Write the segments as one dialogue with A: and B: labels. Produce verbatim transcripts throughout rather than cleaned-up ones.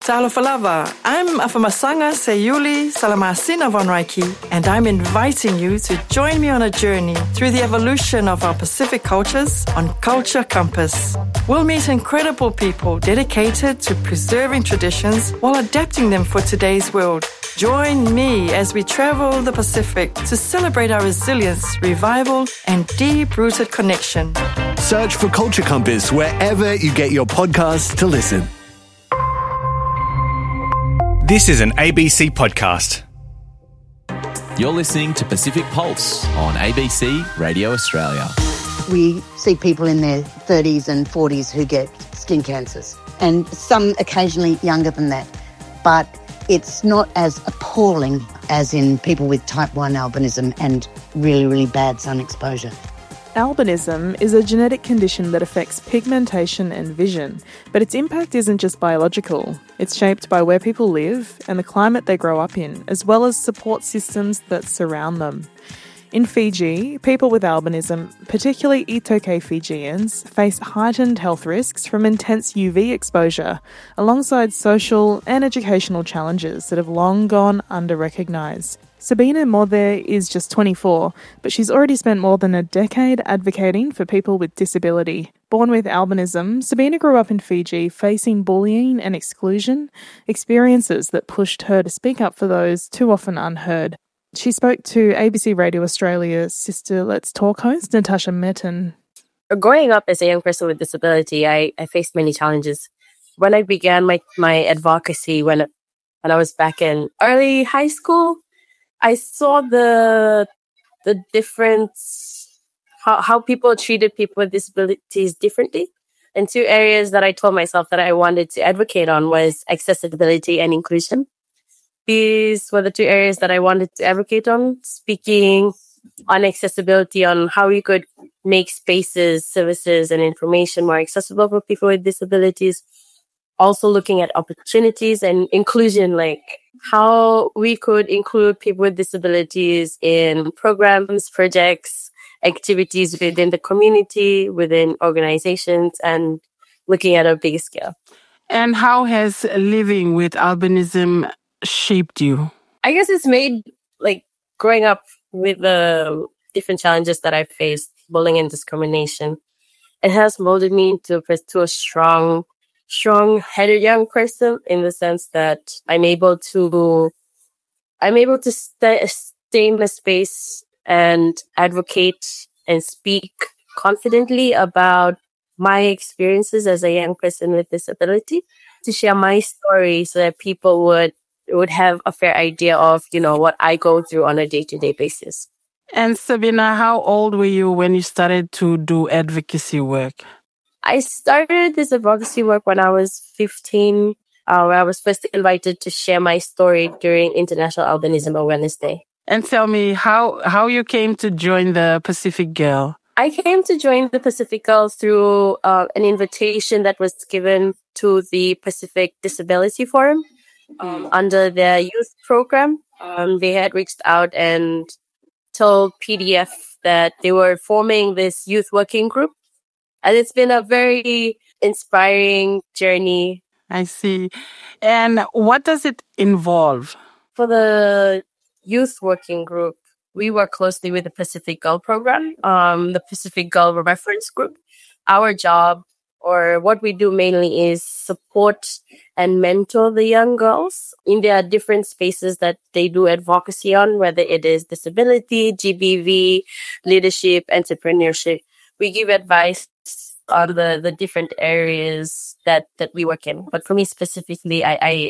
A: Salofalava, I'm Afamasanga Sayuli Salamasina von Reiki, and I'm inviting you to join me on a journey through the evolution of our Pacific cultures on Culture Compass. We'll meet incredible people dedicated to preserving traditions while adapting them for today's world. Join me as we travel the Pacific to celebrate our resilience, revival, and deep-rooted connection.
B: Search for Culture Compass wherever you get your podcasts to listen.
C: This is an A B C podcast.
D: You're listening to Pacific Pulse on A B C Radio Australia.
E: We see people in their thirties and forties who get skin cancers, and some occasionally younger than that. But it's not as appalling as in people with type one albinism and really, really bad sun exposure.
F: Albinism is a genetic condition that affects pigmentation and vision, but its impact isn't just biological. It's shaped by where people live and the climate they grow up in, as well as support systems that surround them. In Fiji, people with albinism, particularly Itoke Fijians, face heightened health risks from intense U V exposure, alongside social and educational challenges that have long gone under-recognised. Sabina Mothe is just twenty-four, but she's already spent more than a decade advocating for people with disability. Born with albinism, Sabina grew up in Fiji facing bullying and exclusion, experiences that pushed her to speak up for those too often unheard. She spoke to A B C Radio Australia's Sister Let's Talk host, Natasha Metten.
G: Growing up as a young person with disability, I, I faced many challenges. When I began my, my advocacy, when, when I was back in early high school, I saw the the difference, how, how people treated people with disabilities differently. And two areas that I told myself that I wanted to advocate on was accessibility and inclusion. These were the two areas that I wanted to advocate on, speaking on accessibility, on how we could make spaces, services, and information more accessible for people with disabilities. Also looking at opportunities and inclusion, like how we could include people with disabilities in programs, projects, activities within the community, within organizations, and looking at a bigger scale.
H: And how has living with albinism shaped you?
G: I guess it's made, like, growing up with the different challenges that I faced, bullying and discrimination, it has molded me into, to a strong strong-headed young person, in the sense that I'm able to, I'm able to stay, stay in the space and advocate and speak confidently about my experiences as a young person with disability, to share my story so that people would would have a fair idea of, you know, what I go through on a day-to-day basis.
H: And Sabina, how old were you when you started to do advocacy work?
G: I started this advocacy work when I was fifteen, uh, where I was first invited to share my story during International Albinism Awareness Day.
H: And tell me how, how you came to join the Pacific Girl.
G: I came to join the Pacific Girl through uh, an invitation that was given to the Pacific Disability Forum um, under their youth program. Um, they had reached out and told P D F that they were forming this youth working group. And it's been a very inspiring journey.
H: I see. And what does it involve?
G: For the youth working group, we work closely with the Pacific Girl program, um, the Pacific Girl Reference Group. Our job, or what we do mainly, is support and mentor the young girls in their different spaces that they do advocacy on, whether it is disability, G B V, leadership, entrepreneurship. We give advice on the, the different areas that, that we work in. But for me specifically, I, I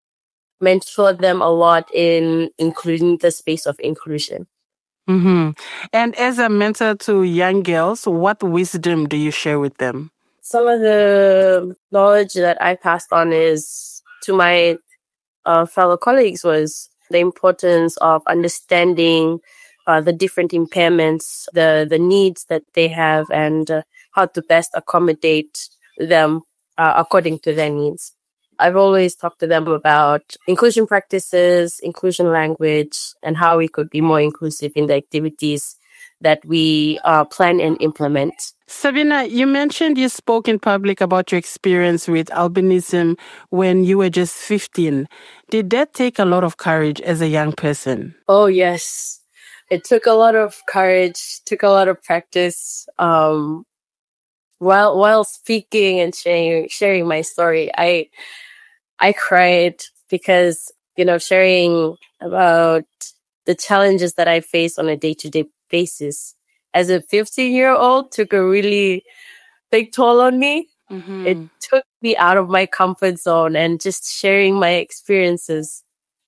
G: mentor them a lot in including the space of inclusion.
H: Mm-hmm. And as a mentor to young girls, what wisdom do you share with them?
G: Some of the knowledge that I passed on is to my uh, fellow colleagues was the importance of understanding uh, the different impairments, the, the needs that they have, and uh, how to best accommodate them uh, according to their needs. I've always talked to them about inclusion practices, inclusion language, and how we could be more inclusive in the activities that we uh, plan and implement.
H: Sabina, you mentioned you spoke in public about your experience with albinism when you were just fifteen. Did that take a lot of courage as a young person?
G: Oh, yes. It took a lot of courage, took a lot of practice. Um, while while speaking and sharing sharing my story, I I cried because, you know, sharing about the challenges that I face on a day-to-day basis as a fifteen-year-old took a really big toll on me.
H: Mm-hmm.
G: It took me out of my comfort zone and just sharing my experiences.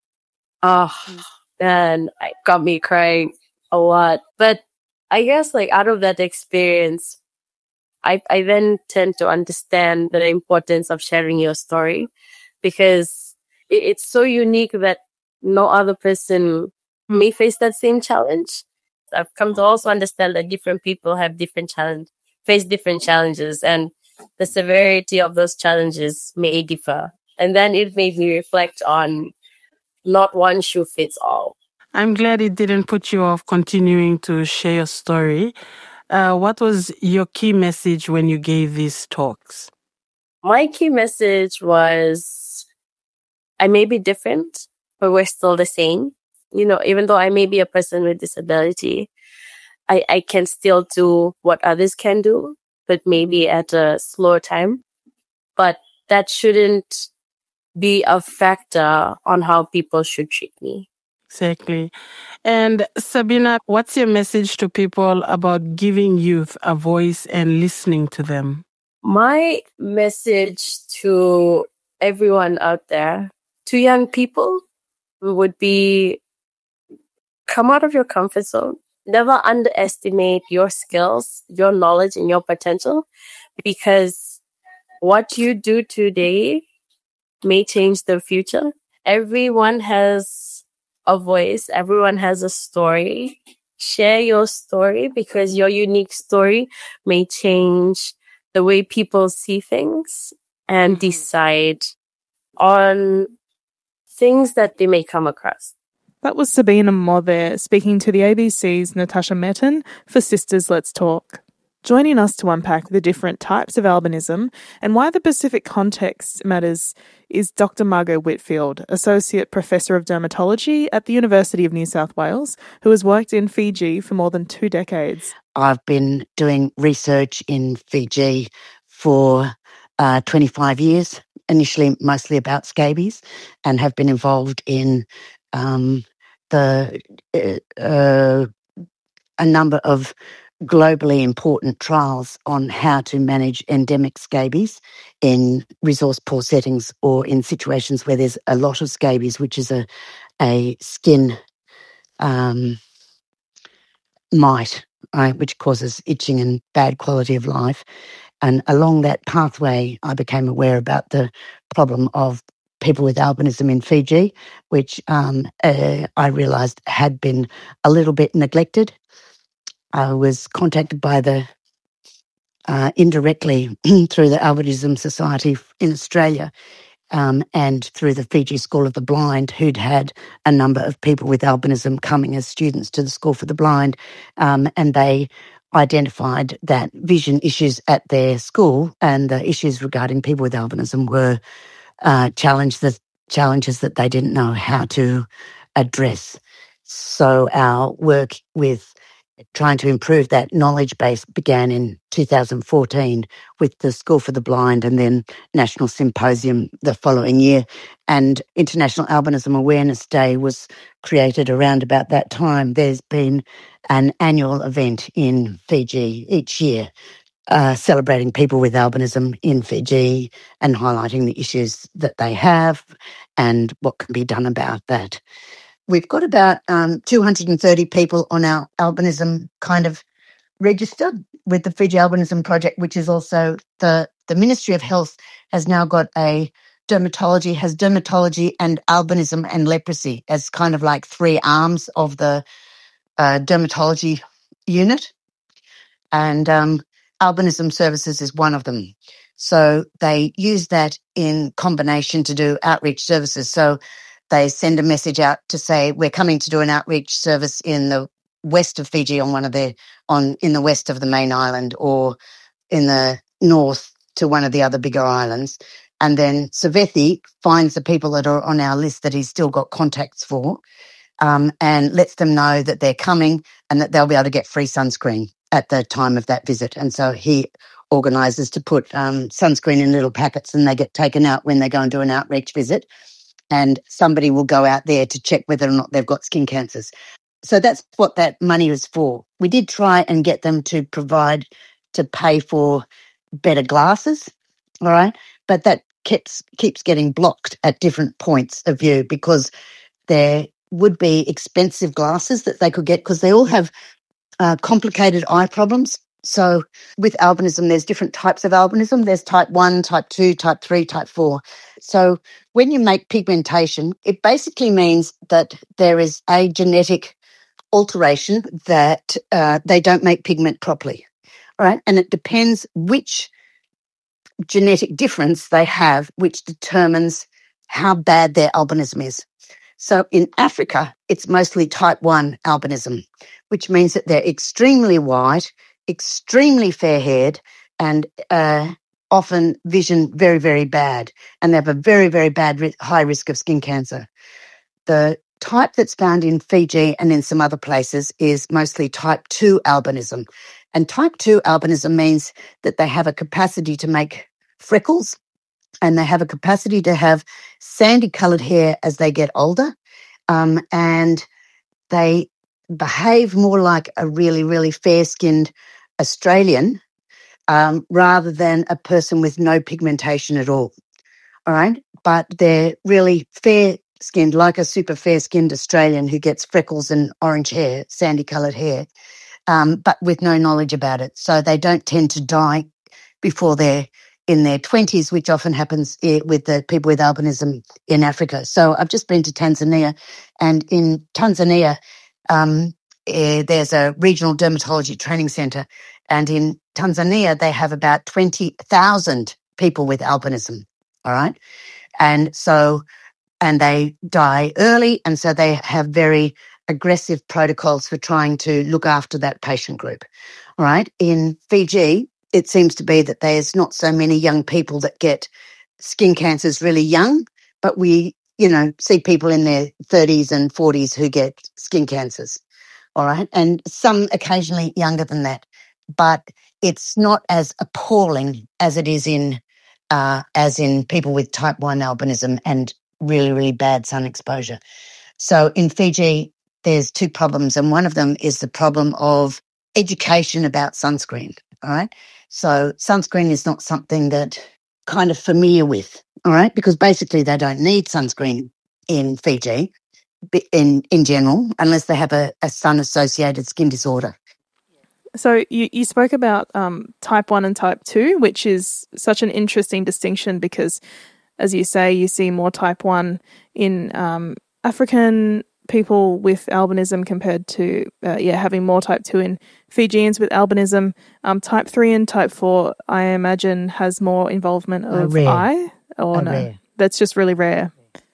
G: Oh, man, it got me crying a lot. But I guess like out of that experience, I, I then tend to understand the importance of sharing your story because it, it's so unique that no other person may face that same challenge. I've come to also understand that different people have different challenge, face different challenges, and the severity of those challenges may differ. And then it made me reflect on not one shoe fits all.
H: I'm glad it didn't put you off continuing to share your story. Uh, what was your key message when you gave these talks?
G: My key message was, I may be different, but we're still the same. You know, even though I may be a person with disability, I, I can still do what others can do, but maybe at a slower time. But that shouldn't be a factor on how people should treat me.
H: Exactly. And Sabina, what's your message to people about giving youth a voice and listening to them?
G: My message to everyone out there, to young people, would be come out of your comfort zone. Never underestimate your skills, your knowledge, and your potential, because what you do today may change the future. Everyone has a voice. Everyone has a story. Share your story because your unique story may change the way people see things and
H: Mm-hmm.
G: decide on things that they may come across.
F: That was Sabina Mother speaking to the A B C's Natasha Metten for Sisters Let's Talk. Joining us to unpack the different types of albinism and why the Pacific context matters is Doctor Margot Whitfield, Associate Professor of Dermatology at the University of New South Wales, who has worked in Fiji for more than two decades.
E: I've been doing research in Fiji for uh, twenty-five years, initially mostly about scabies, and have been involved in um, the uh, uh, a number of globally important trials on how to manage endemic scabies in resource-poor settings or in situations where there's a lot of scabies, which is a, a skin um, mite, uh, which causes itching and bad quality of life. And along that pathway, I became aware about the problem of people with albinism in Fiji, which um, uh, I realised had been a little bit neglected. I was contacted by the, uh, indirectly through the Albinism Society in Australia um, and through the Fiji School of the Blind, who'd had a number of people with albinism coming as students to the School for the Blind, um, and they identified that vision issues at their school and the issues regarding people with albinism were uh, challenge the challenges that they didn't know how to address. So our work with trying to improve that knowledge base began in two thousand fourteen with the School for the Blind and then National Symposium the following year. And International Albinism Awareness Day was created around about that time. There's been an annual event in Fiji each year uh, celebrating people with albinism in Fiji and highlighting the issues that they have and what can be done about that. We've got about um, two hundred thirty people on our albinism kind of register with the Fiji Albinism Project, which is also the, the Ministry of Health has now got a dermatology, has dermatology and albinism and leprosy as kind of like three arms of the uh, dermatology unit. And um, albinism services is one of them. So they use that in combination to do outreach services. So they send a message out to say, we're coming to do an outreach service in the west of Fiji on one of their, on in the west of the main island, or in the north to one of the other bigger islands. And then Savethi finds the people that are on our list that he's still got contacts for, um, and lets them know that they're coming and that they'll be able to get free sunscreen at the time of that visit. And so he organises to put um, sunscreen in little packets, and they get taken out when they go and do an outreach visit. And somebody will go out there to check whether or not they've got skin cancers. So that's what that money is for. We did try and get them to provide, to pay for better glasses, all right? But that keeps keeps getting blocked at different points of view, because there would be expensive glasses that they could get, because they all have uh, complicated eye problems. So with albinism, there's different types of albinism. There's type one, type two, type three, type four. So when you make pigmentation, it basically means that there is a genetic alteration that uh, they don't make pigment properly, all right? And it depends which genetic difference they have, which determines how bad their albinism is. So in Africa, it's mostly type one albinism, which means that they're extremely white, extremely fair-haired, and uh, often vision very, very bad, and they have a very, very bad ri- high risk of skin cancer. The type that's found in Fiji and in some other places is mostly type two albinism. And type two albinism means that they have a capacity to make freckles, and they have a capacity to have sandy-coloured hair as they get older, um, and they behave more like a really, really fair-skinned Australian um, rather than a person with no pigmentation at all, all right? But they're really fair-skinned, like a super fair-skinned Australian who gets freckles and orange hair, sandy-coloured hair, um, but with no knowledge about it. So they don't tend to die before they're in their twenties, which often happens with the people with albinism in Africa. So I've just been to Tanzania, and in Tanzania, um, eh, there's a regional dermatology training centre, and in Tanzania, they have about twenty thousand people with albinism, all right? And so, and they die early, and so they have very aggressive protocols for trying to look after that patient group, all right? In Fiji, it seems to be that there's not so many young people that get skin cancers really young, but we, you know, see people in their thirties and forties who get skin cancers, all right? And some occasionally younger than that. But it's not as appalling as it is in, uh, as in people with type one albinism and really, really bad sun exposure. So in Fiji, there's two problems, and one of them is the problem of education about sunscreen, all right? So sunscreen is not something that kind of familiar with, all right, because basically they don't need sunscreen in Fiji in, in general, unless they have a, a sun-associated skin disorder.
F: So you, you spoke about um, type one and type two, which is such an interesting distinction because, as you say, you see more type one in um, African people with albinism compared to, uh, yeah, having more type two in Fijians with albinism. Um, type three and type four, I imagine, has more involvement of
E: rare.
F: eye, or
E: A
F: no?
E: rare.
F: That's just really rare.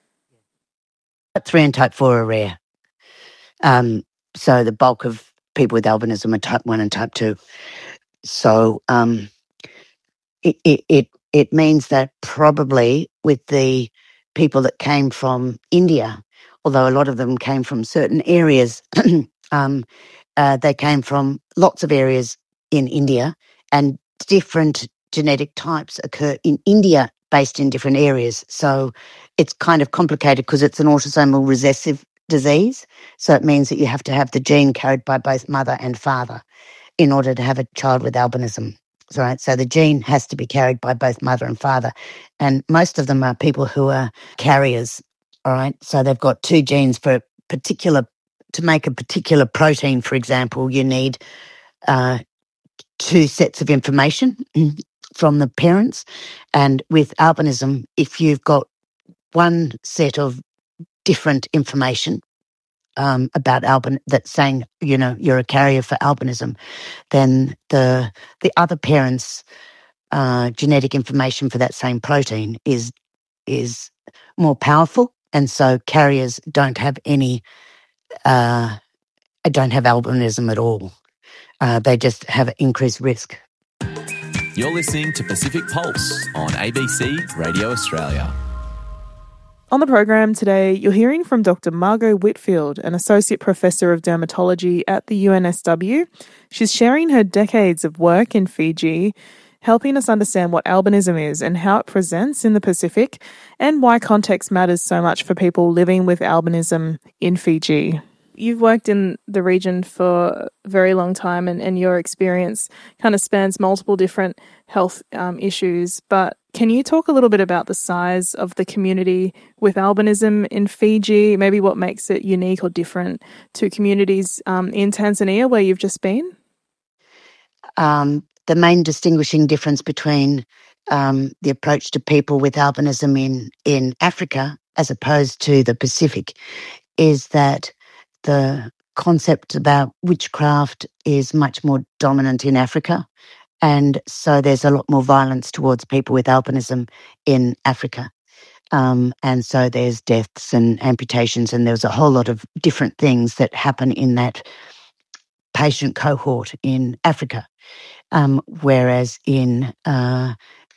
E: Type three and type four are rare. Um, so the bulk of people with albinism are type one and type two. So um, it, it, it, it means that probably with the people that came from India, although a lot of them came from certain areas, um, uh, they came from lots of areas in India, and different genetic types occur in India based in different areas. So it's kind of complicated because it's an autosomal recessive disease. So it means that you have to have the gene carried by both mother and father in order to have a child with albinism. Right? So the gene has to be carried by both mother and father. And most of them are people who are carriers. All right. So they've got two genes for a particular, to make a particular protein, for example, you need uh, two sets of information from the parents. And with albinism, if you've got one set of different information um, about albin, that's saying, you know, you're a carrier for albinism, then the the other parent's uh, genetic information for that same protein is is more powerful. And so carriers don't have any uh, don't have albinism at all. Uh, they just have increased risk.
D: You're listening to Pacific Pulse on A B C Radio Australia.
F: On the program today, you're hearing from Doctor Margot Whitfield, an Associate Professor of Dermatology at the U N S W. She's sharing her decades of work in Fiji, helping us understand what albinism is and how it presents in the Pacific, and why context matters so much for people living with albinism in Fiji. You've worked in the region for a very long time, and, and your experience kind of spans multiple different health um, issues. But can you talk a little bit about the size of the community with albinism in Fiji, maybe what makes it unique or different to communities um, in Tanzania where you've just been?
E: Um, the main distinguishing difference between um, the approach to people with albinism in, in Africa as opposed to the Pacific is that the concept about witchcraft is much more dominant in Africa, and so there's a lot more violence towards people with albinism in Africa. Um, and so there's deaths and amputations, and there's a whole lot of different things that happen in that patient cohort in Africa. Um, whereas in uh,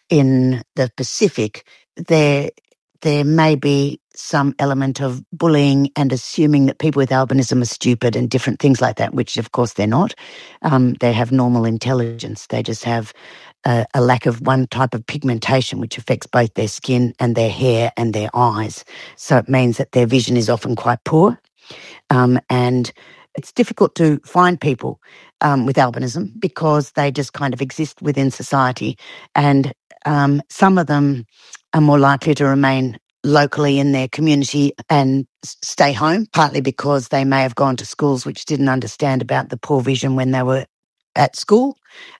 E: in the Pacific, there there may be some element of bullying and assuming that people with albinism are stupid and different things like that, which of course they're not. Um, they have normal intelligence. They just have a, a lack of one type of pigmentation, which affects both their skin and their hair and their eyes. So it means that their vision is often quite poor. Um, and it's difficult to find people um, with albinism because they just kind of exist within society. And um, some of them are more likely to remain locally in their community and stay home, partly because they may have gone to schools which didn't understand about the poor vision when they were at school.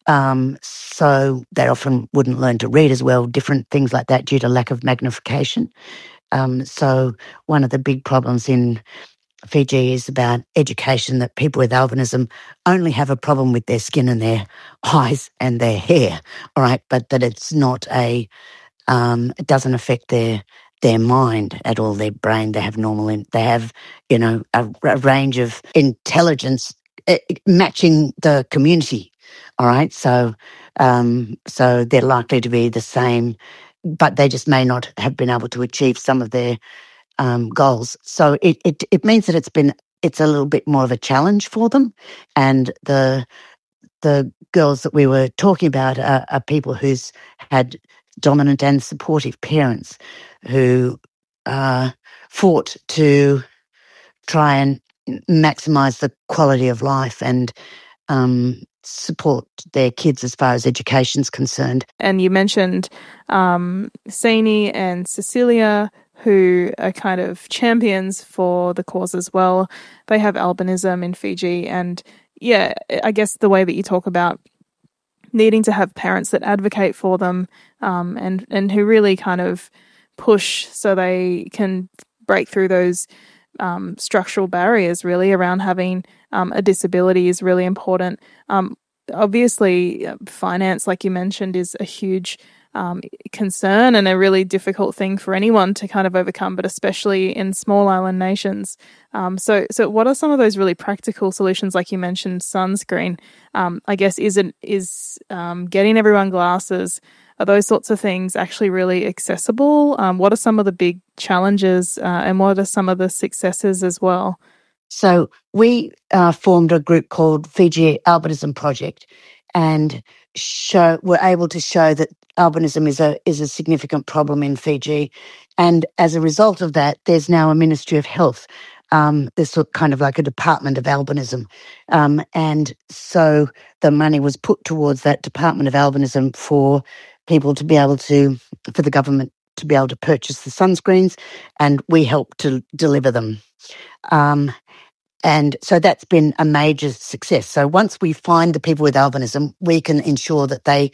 E: Um, so they often wouldn't learn to read as well, different things like that due to lack of magnification. Um, so one of the big problems in Fiji is about education, that people with albinism only have a problem with their skin and their eyes and their hair, all right, but that it's not a, um, it doesn't affect their their mind at all, their brain. They have normal, in, they have, you know, a, a range of intelligence uh, matching the community, all right? So, um, so they're likely to be the same, but they just may not have been able to achieve some of their um, goals. So it, it, it means that it's been, it's a little bit more of a challenge for them. And the, the girls that we were talking about are, are people who's had dominant and supportive parents who uh, fought to try and maximise the quality of life and um, support their kids as far as education's concerned.
F: And you mentioned um, Sini and Cecilia, who are kind of champions for the cause as well. They have albinism in Fiji, and yeah, I guess the way that you talk about needing to have parents that advocate for them um, and, and who really kind of push so they can break through those um, structural barriers really around having um, a disability is really important. Um, obviously, finance, like you mentioned, is a huge um, concern and a really difficult thing for anyone to kind of overcome, but especially in small island nations. Um, so, so what are some of those really practical solutions? Like you mentioned, sunscreen. Um, I guess is it is um, getting everyone glasses. Are those sorts of things actually really accessible? Um, what are some of the big challenges, uh, and what are some of the successes as well?
E: So we uh, formed a group called Fiji Albinism Project, and show were able to show that albinism is a is a significant problem in Fiji, and as a result of that, there's now a Ministry of Health. Um, there's sort of kind of like a Department of Albinism, um, and so the money was put towards that Department of Albinism for people to be able to, for the government to be able to purchase the sunscreens, and we help to deliver them. Um, And so that's been a major success. So once we find the people with albinism, we can ensure that they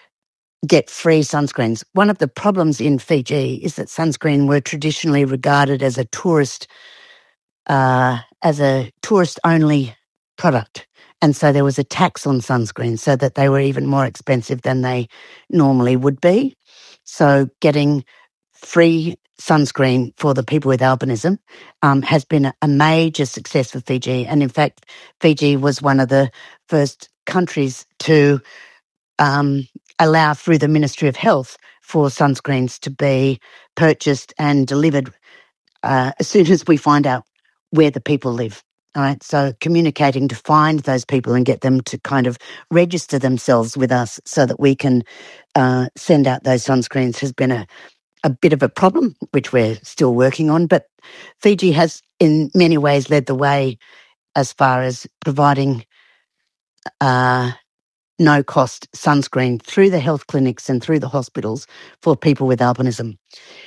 E: get free sunscreens. One of the problems in Fiji is that sunscreen were traditionally regarded as a tourist, uh, as a tourist-only product. And so there was a tax on sunscreen so that they were even more expensive than they normally would be. So getting free sunscreen for the people with albinism um, has been a, a major success for Fiji. And in fact, Fiji was one of the first countries to um, allow through the Ministry of Health for sunscreens to be purchased and delivered uh, as soon as we find out where the people live. All right, so communicating to find those people and get them to kind of register themselves with us so that we can uh, send out those sunscreens has been a, a bit of a problem, which we're still working on. But Fiji has in many ways led the way as far as providing uh, no-cost sunscreen through the health clinics and through the hospitals for people with albinism.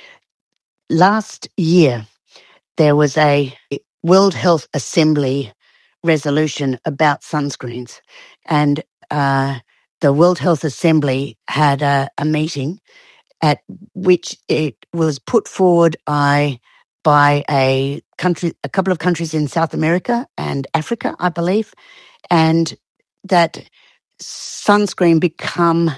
E: Last year, there was a World Health Assembly resolution about sunscreens, and uh, the World Health Assembly had a, a meeting at which it was put forward by, by a country, a couple of countries in South America and Africa, I believe, and that sunscreen become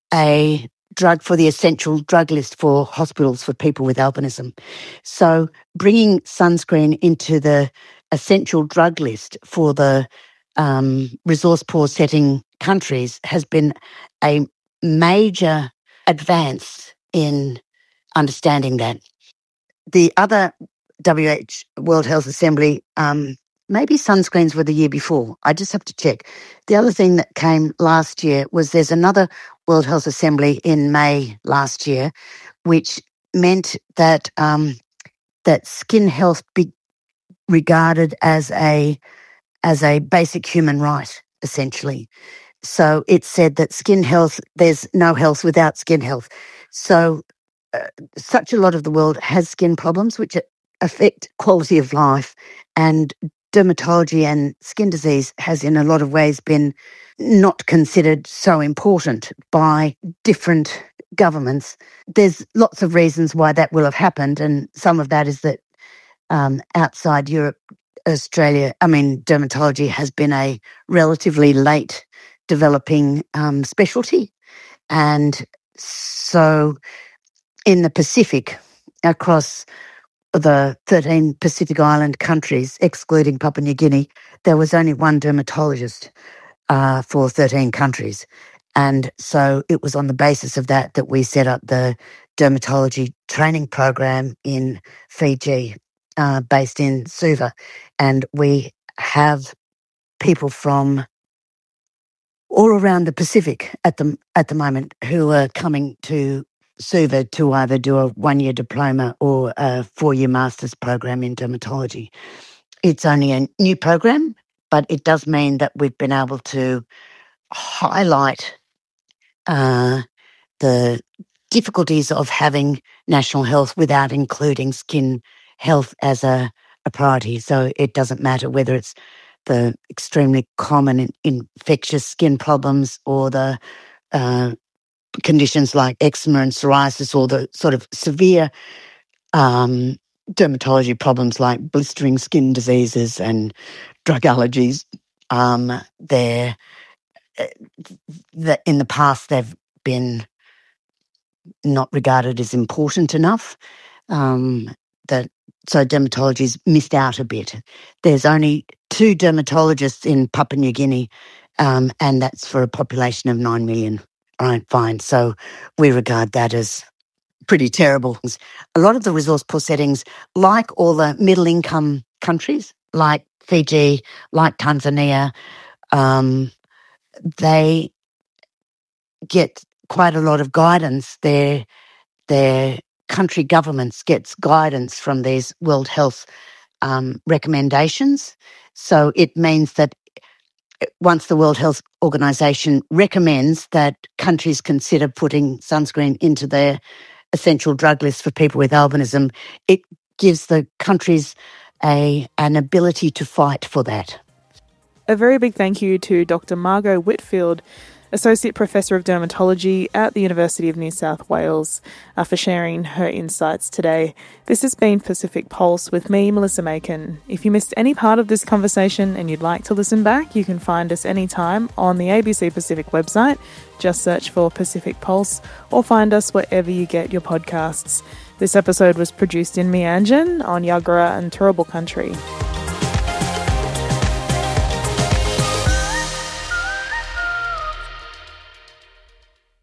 E: a drug for the essential drug list for hospitals for people with albinism. So bringing sunscreen into the essential drug list for the um, resource poor setting countries has been a major advance in understanding that. The other W H World Health Assembly, um, maybe sunscreens were the year before. I just have to check. The other thing that came last year was there's another World Health Assembly in May last year, which meant that um, that skin health be regarded as a as a basic human right, essentially. So it said that skin health, there's no health without skin health. So uh, such a lot of the world has skin problems which affect quality of life, and dermatology and skin disease has in a lot of ways been not considered so important by different governments. There's lots of reasons why that will have happened, and some of that is that um, outside Europe, Australia, I mean, dermatology has been a relatively late developing um, specialty. And so in the Pacific, across the thirteen Pacific Island countries, excluding Papua New Guinea, there was only one dermatologist uh, for thirteen countries. And so it was on the basis of that that we set up the dermatology training program in Fiji, uh, based in Suva. And we have people from all around the Pacific at the at the moment who are coming to Suva to either do a one-year diploma or a four-year master's program in dermatology. It's only a new program, but it does mean that we've been able to highlight uh, the difficulties of having national health without including skin health as a, a priority. So it doesn't matter whether it's the extremely common in, infectious skin problems or the uh, conditions like eczema and psoriasis, or the sort of severe um, dermatology problems like blistering skin diseases and drug allergies. Um, they're, that in the past they've been not regarded as important enough. Um, that so dermatology's missed out a bit. There's only two dermatologists in Papua New Guinea, um, and that's for a population of nine million. All right, fine. So we regard that as pretty terrible. A lot of the resource poor settings, like all the middle income countries, like Fiji, like Tanzania, um, they get quite a lot of guidance. Their, their country governments gets guidance from these World Health um, recommendations. So it means that once the World Health Organization recommends that countries consider putting sunscreen into their essential drug list for people with albinism, it gives the countries a an ability to fight for that.
F: A very big thank you to Doctor Margot Whitfield, Associate Professor of Dermatology at the University of New South Wales, uh, for sharing her insights today. This has been Pacific Pulse with me, Melissa Macon. If you missed any part of this conversation and you'd like to listen back, you can find us anytime on the A B C Pacific website. Just search for Pacific Pulse or find us wherever you get your podcasts. This episode was produced in Meanjin on Yagara and Turrbal country.